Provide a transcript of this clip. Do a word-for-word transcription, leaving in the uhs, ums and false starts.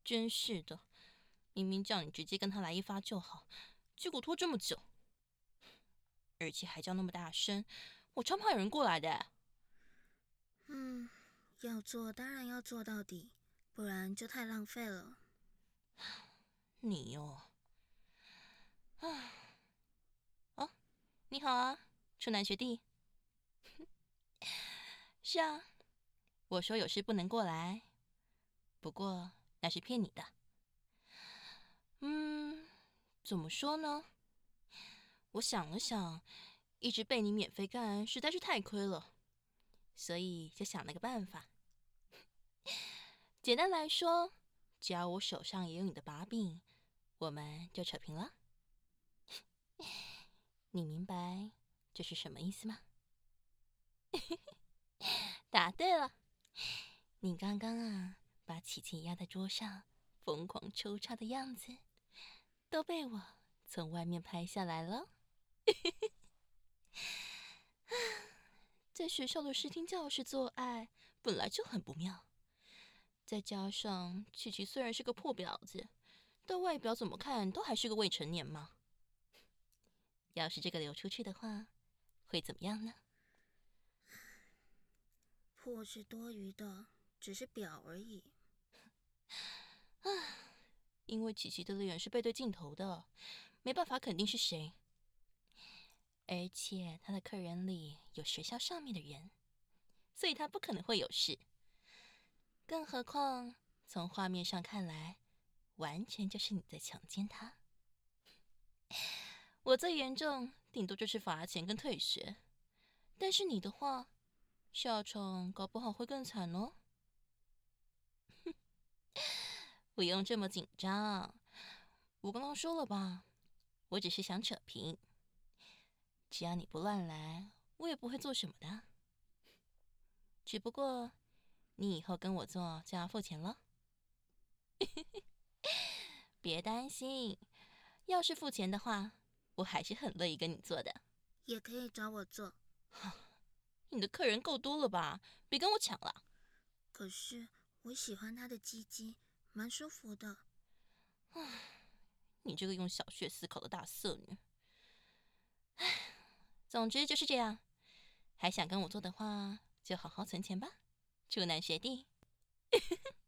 真是的，明明叫你直接跟他来一发就好，结果拖这么久，而且还叫那么大声，我超怕有人过来的。 嗯，要做当然要做到底，不然就太浪费了。 你哦，啊，哦，你好啊，处男学弟。是啊，我说有事不能过来，不过那是骗你的。嗯，怎么说呢？我想了想，一直被你免费干实在是太亏了，所以就想了个办法。简单来说，只要我手上也有你的把柄，我们就扯平了。你明白这是什么意思吗？答对了，你刚刚啊，把琪琪压在桌上，疯狂抽插的样子，都被我从外面拍下来了。在学校的视听教室做爱本来就很不妙，再加上琪琪虽然是个破婊子，但外表怎么看都还是个未成年嘛。要是这个流出去的话，会怎么样呢？ 破是多余的，只是表而已。 因为琪琪的脸是背对镜头的，没办法肯定是谁。而且他的客人里有学校上面的人，所以他不可能会有事。更何况从画面上看来，完全就是你在强奸他。我最严重，顶多就是罚钱跟退学。但是你的话，下场搞不好会更惨哦。不用这么紧张，我刚刚说了吧，我只是想扯平。只要你不乱来，我也不会做什么的。只不过，你以后跟我做就要付钱了。别担心，要是付钱的话，我还是很乐意跟你做的。 也可以找我做， 你的客人够多了吧？别跟我抢了。 可是我喜欢他的鸡鸡，蛮舒服的。 你这个用小穴思考的大色女。唉，总之就是这样。还想跟我做的话，就好好存钱吧，处男学弟。